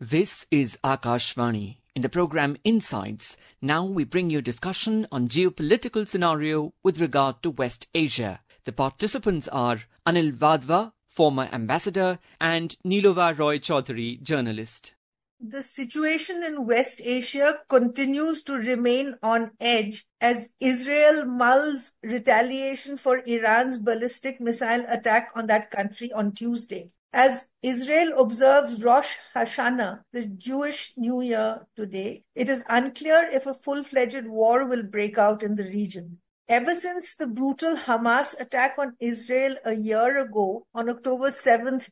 This is Akashvani. In the program Insights, now we bring you discussion on geopolitical scenario with regard to West Asia. The participants are Anil Vadva, former ambassador, and Nilova Roy Chaudhary, journalist. The situation in West Asia continues to remain on edge as Israel mulls retaliation for Iran's ballistic missile attack on that country on Tuesday. As Israel observes Rosh Hashanah, the Jewish New Year today, it is unclear if a full-fledged war will break out in the region. Ever since the brutal Hamas attack on Israel a year ago, on October 7th,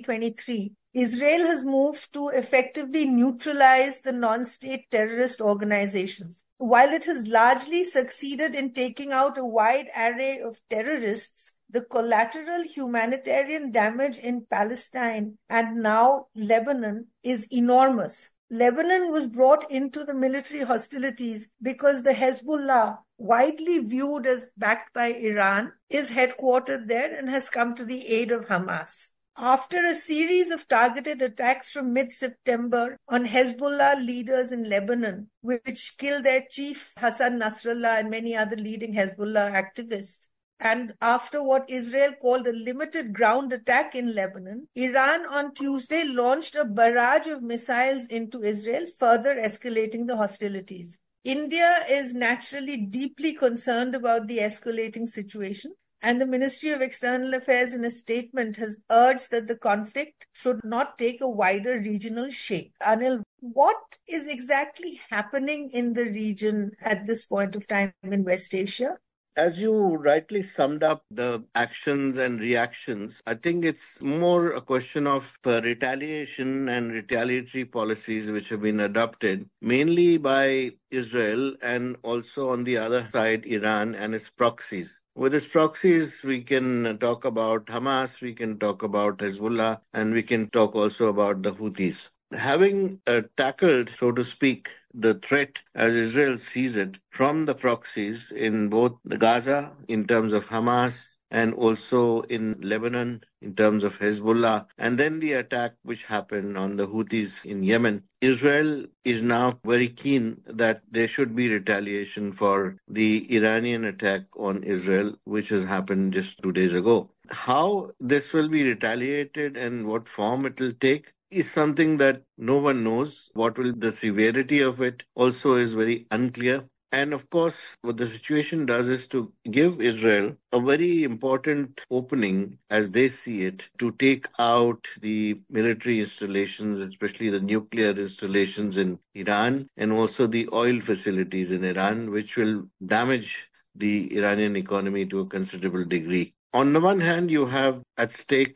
2023, Israel has moved to effectively neutralize the non-state terrorist organizations. While it has largely succeeded in taking out a wide array of terrorists, the collateral humanitarian damage in Palestine and now Lebanon is enormous. Lebanon was brought into the military hostilities because the Hezbollah, widely viewed as backed by Iran, is headquartered there and has come to the aid of Hamas. After a series of targeted attacks from mid-September on Hezbollah leaders in Lebanon, which killed their chief Hassan Nasrallah and many other leading Hezbollah activists, and after what Israel called a limited ground attack in Lebanon, Iran on Tuesday launched a barrage of missiles into Israel, further escalating the hostilities. India is naturally deeply concerned about the escalating situation, and the Ministry of External Affairs in a statement has urged that the conflict should not take a wider regional shape. Anil, what is exactly happening in the region at this point of time in West Asia? As you rightly summed up the actions and reactions, I think it's more a question of retaliation and retaliatory policies which have been adopted, mainly by Israel and also on the other side, Iran and its proxies. With its proxies, we can talk about Hamas, we can talk about Hezbollah, and we can talk also about the Houthis. Having tackled, so to speak, the threat as Israel sees it from the proxies in both the Gaza in terms of Hamas and also in Lebanon in terms of Hezbollah, and then the attack which happened on the Houthis in Yemen, Israel is now very keen that there should be retaliation for the Iranian attack on Israel, which has happened just 2 days ago. How this will be retaliated and what form it will take is something that no one knows. What will the severity of it also is very unclear. And of course, what the situation does is to give Israel a very important opening, as they see it, to take out the military installations, especially the nuclear installations in Iran, and also the oil facilities in Iran, which will damage the Iranian economy to a considerable degree. On the one hand, you have at stake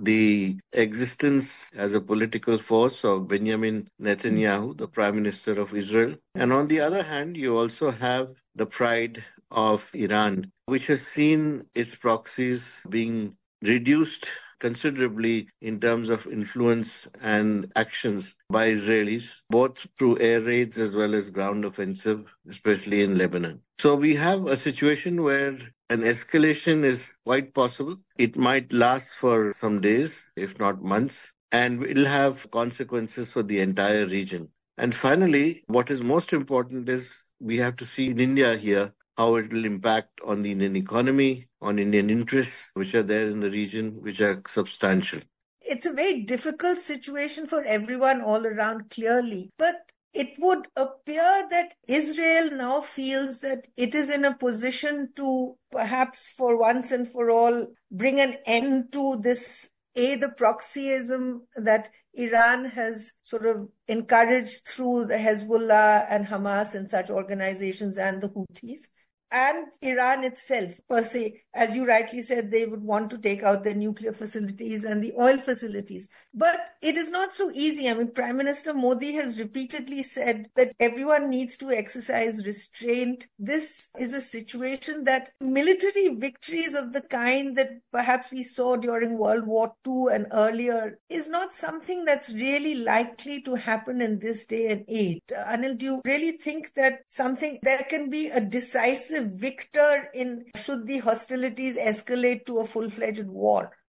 the existence as a political force of Benjamin Netanyahu, the Prime Minister of Israel. And on the other hand, you also have the pride of Iran, which has seen its proxies being reduced considerably in terms of influence and actions by Israelis, both through air raids as well as ground offensive, especially in Lebanon. So we have a situation where an escalation is quite possible. It might last for some days, if not months, and will have consequences for the entire region. And finally, what is most important is we have to see in India here how it will impact on the Indian economy, on Indian interests, which are there in the region, which are substantial. It's a very difficult situation for everyone all around, clearly. But it would appear that Israel now feels that it is in a position to perhaps for once and for all bring an end to this, the proxyism that Iran has sort of encouraged through the Hezbollah and Hamas and such organizations and the Houthis. And Iran itself, per se, as you rightly said, they would want to take out their nuclear facilities and the oil facilities. But it is not so easy. I mean, Prime Minister Modi has repeatedly said that everyone needs to exercise restraint. This is a situation that military victories of the kind that perhaps we saw during World War II and earlier is not something that's really likely to happen in this day and age. Anil, do you really think that there can be a decisive victor in should the hostilities escalate to a full-fledged war?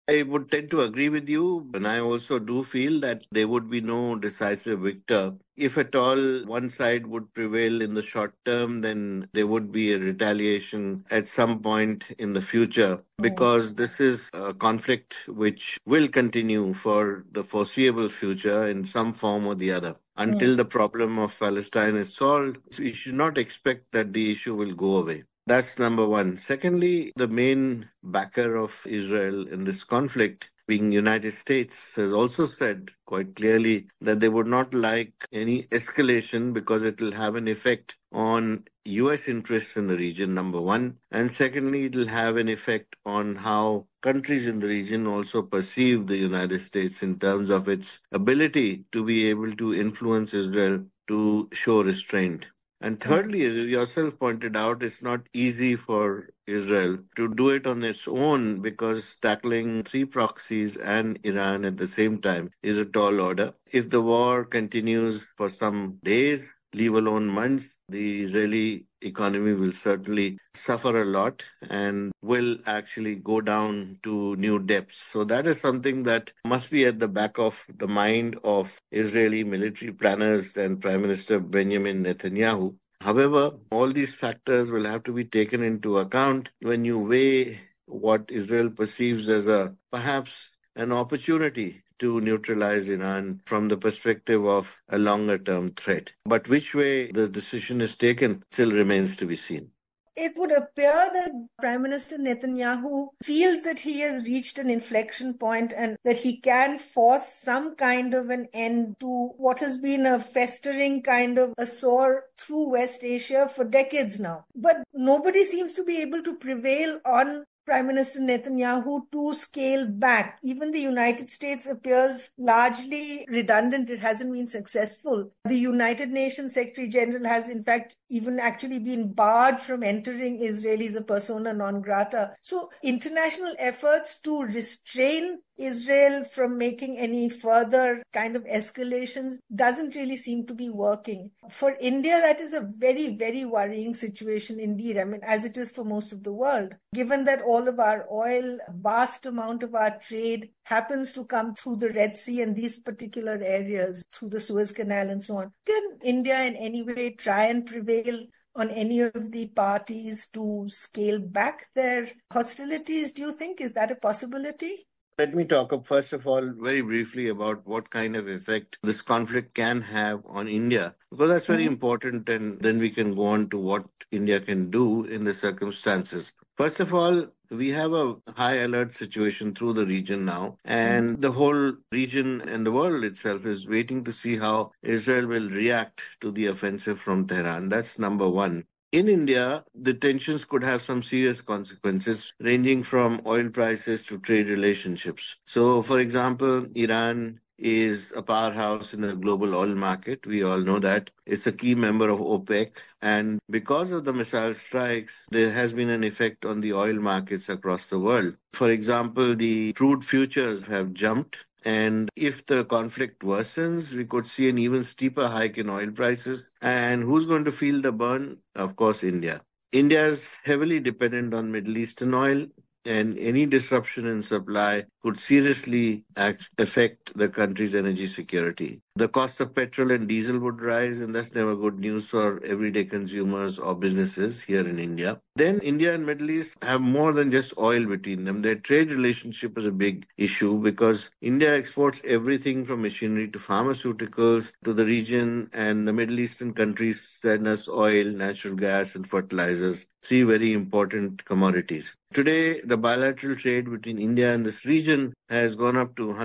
I would tend to agree with you, and I also do feel that there would be no decisive victor. If at all one side would prevail in the short term, then there would be a retaliation at some point in the future, because this is a conflict which will continue for the foreseeable future in some form or the other. Until the problem of Palestine is solved, we should not expect that the issue will go away. That's number one. Secondly, the main backer of Israel in this conflict, being United States, has also said quite clearly that they would not like any escalation because it will have an effect on US interests in the region, number one. And secondly, it will have an effect on how countries in the region also perceive the United States in terms of its ability to be able to influence Israel to show restraint. And thirdly, as you yourself pointed out, it's not easy for Israel to do it on its own, because tackling three proxies and Iran at the same time is a tall order. If the war continues for some days, leave alone months, the Israeli economy will certainly suffer a lot and will actually go down to new depths. So that is something that must be at the back of the mind of Israeli military planners and Prime Minister Benjamin Netanyahu. However, all these factors will have to be taken into account when you weigh what Israel perceives as a perhaps an opportunity to neutralize Iran from the perspective of a longer term threat. But which way the decision is taken still remains to be seen. It would appear that Prime Minister Netanyahu feels that he has reached an inflection point and that he can force some kind of an end to what has been a festering kind of a sore through West Asia for decades now. But nobody seems to be able to prevail on Prime Minister Netanyahu to scale back. Even the United States appears largely redundant. It hasn't been successful. The United Nations Secretary General has, in fact, even actually been barred from entering Israel as a persona non grata. So international efforts to restrain Israel from making any further kind of escalations doesn't really seem to be working. For India, that is a very, very worrying situation indeed. I mean, as it is for most of the world, given that all of our oil, vast amount of our trade happens to come through the Red Sea and these particular areas, through the Suez Canal and so on. Can India in any way try and prevail on any of the parties to scale back their hostilities, do you think? Is that a possibility? Let me talk, first of all, very briefly about what kind of effect this conflict can have on India, because that's very important, and then we can go on to what India can do in the circumstances. First of all, we have a high alert situation through the region now, and the whole region and the world itself is waiting to see how Israel will react to the offensive from Tehran. That's number one. In India, the tensions could have some serious consequences, ranging from oil prices to trade relationships. So, for example, Iran is a powerhouse in the global oil market. We all know that. It's a key member of OPEC. And because of the missile strikes, there has been an effect on the oil markets across the world. For example, the crude futures have jumped. And if the conflict worsens, we could see an even steeper hike in oil prices. And who's going to feel the burn? Of course, India. India is heavily dependent on Middle Eastern oil, and any disruption in supply could seriously affect the country's energy security. The cost of petrol and diesel would rise, and that's never good news for everyday consumers or businesses here in India. Then India and Middle East have more than just oil between them. Their trade relationship is a big issue because India exports everything from machinery to pharmaceuticals to the region, and the Middle Eastern countries send us oil, natural gas, and fertilizers, three very important commodities. Today, the bilateral trade between India and this region has gone up to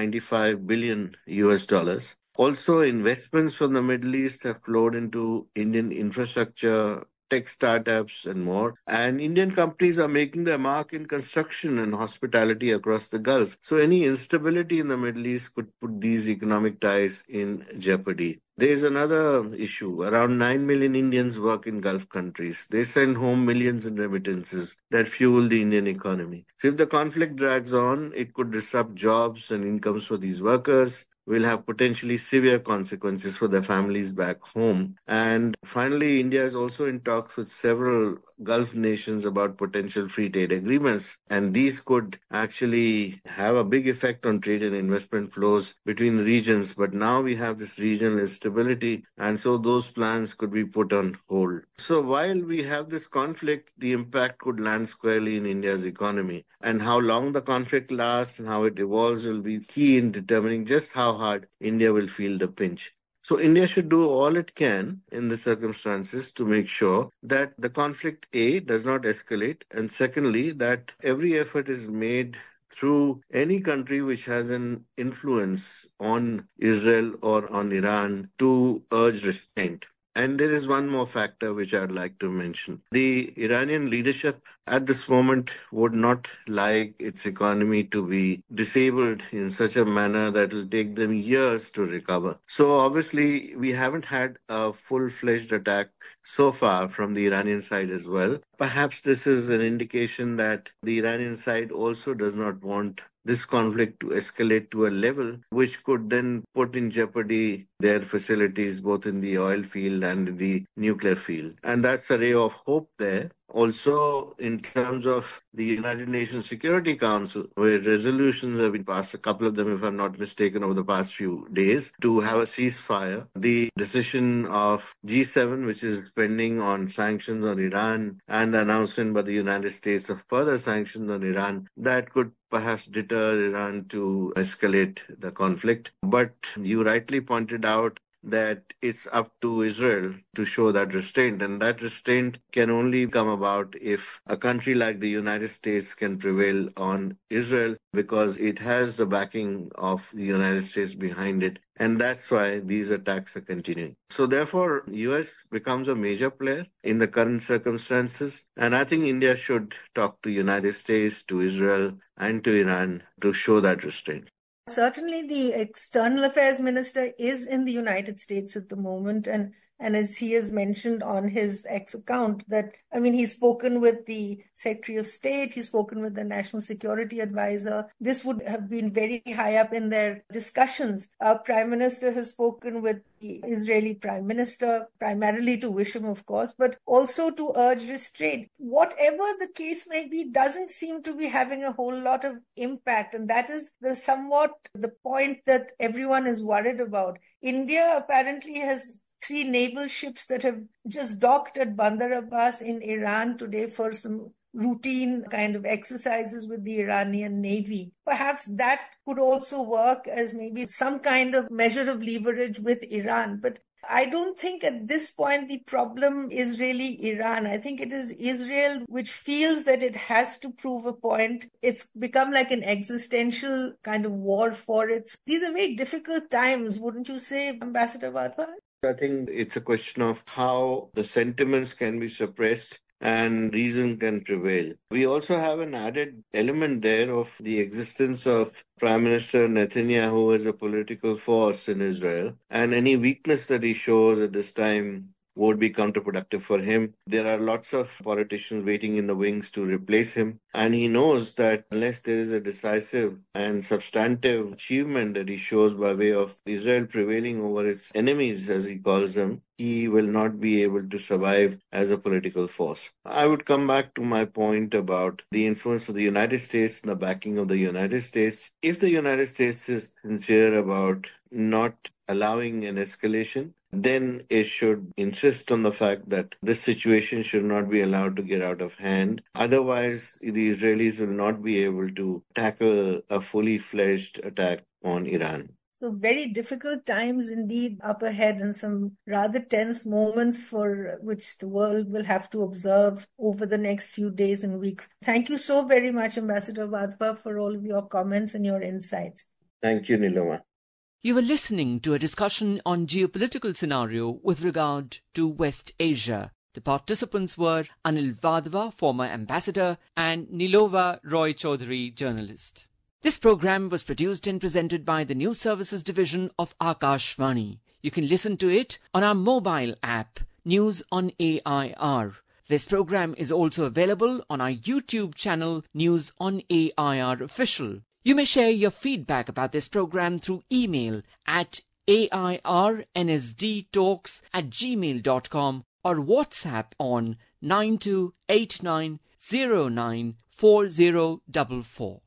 195 billion US dollars. Also, investments from the Middle East have flowed into Indian infrastructure, tech startups, and more. And Indian companies are making their mark in construction and hospitality across the Gulf. So any instability in the Middle East could put these economic ties in jeopardy. There is another issue. Around 9 million Indians work in Gulf countries. They send home millions in remittances that fuel the Indian economy. So if the conflict drags on, it could disrupt jobs and incomes for these workers. will have potentially severe consequences for their families back home. And finally, India is also in talks with several Gulf nations about potential free trade agreements. And these could actually have a big effect on trade and investment flows between regions. But now we have this regional instability, and so those plans could be put on hold. So while we have this conflict, the impact could land squarely in India's economy. And how long the conflict lasts and how it evolves will be key in determining just how hard India will feel the pinch. So India should do all it can in the circumstances to make sure that the conflict, A, does not escalate, and secondly, that every effort is made through any country which has an influence on Israel or on Iran to urge restraint. And there is one more factor which I'd like to mention. The Iranian leadership at this moment would not like its economy to be disabled in such a manner that will take them years to recover. So obviously, we haven't had a full-fledged attack so far from the Iranian side as well. Perhaps this is an indication that the Iranian side also does not want this conflict to escalate to a level which could then put in jeopardy their facilities both in the oil field and in the nuclear field. And that's a ray of hope there. Also, in terms of the United Nations Security Council, where resolutions have been passed, a couple of them, if I'm not mistaken, over the past few days, to have a ceasefire. The decision of G7, which is pending on sanctions on Iran, and the announcement by the United States of further sanctions on Iran, that could perhaps deter Iran to escalate the conflict. But you rightly pointed out that it's up to Israel to show that restraint. And that restraint can only come about if a country like the United States can prevail on Israel, because it has the backing of the United States behind it. And that's why these attacks are continuing. So therefore, US becomes a major player in the current circumstances. And I think India should talk to United States, to Israel, and to Iran to show that restraint. Certainly, the External Affairs Minister is in the United States at the moment, and as he has mentioned on his X account, that, I mean, he's spoken with the Secretary of State, he's spoken with the National Security Advisor. This would have been very high up in their discussions. Our Prime Minister has spoken with the Israeli Prime Minister, primarily to wish him, of course, but also to urge restraint. Whatever the case may be, doesn't seem to be having a whole lot of impact, and that is the point that everyone is worried about. India apparently has 3 naval ships that have just docked at Bandar Abbas in Iran today for some routine kind of exercises with the Iranian Navy. Perhaps that could also work as maybe some kind of measure of leverage with Iran. But I don't think at this point the problem is really Iran. I think it is Israel which feels that it has to prove a point. It's become like an existential kind of war for it. These are very difficult times, wouldn't you say, Ambassador Wadhwa? I think it's a question of how the sentiments can be suppressed and reason can prevail. We also have an added element there of the existence of Prime Minister Netanyahu as a political force in Israel, and any weakness that he shows at this time would be counterproductive for him. There are lots of politicians waiting in the wings to replace him, and he knows that unless there is a decisive and substantive achievement that he shows by way of Israel prevailing over its enemies, as he calls them, he will not be able to survive as a political force. I would come back to my point about the influence of the United States and the backing of the United States. If the United States is sincere about not allowing an escalation, then it should insist on the fact that this situation should not be allowed to get out of hand. Otherwise, the Israelis will not be able to tackle a fully fledged attack on Iran. So very difficult times indeed up ahead, and some rather tense moments for which the world will have to observe over the next few days and weeks. Thank you so very much, Ambassador Wadhwa, for all of your comments and your insights. Thank you, Niloma. You were listening to a discussion on geopolitical scenario with regard to West Asia. The participants were Anil Wadhwa, former ambassador, and Nilova Roy Chaudhary, journalist. This program was produced and presented by the News Services Division of Akashvani. You can listen to it on our mobile app, News on AIR. This program is also available on our YouTube channel, News on AIR Official. You may share your feedback about this program through email at airnsdtalks@gmail.com or WhatsApp on 9289094044.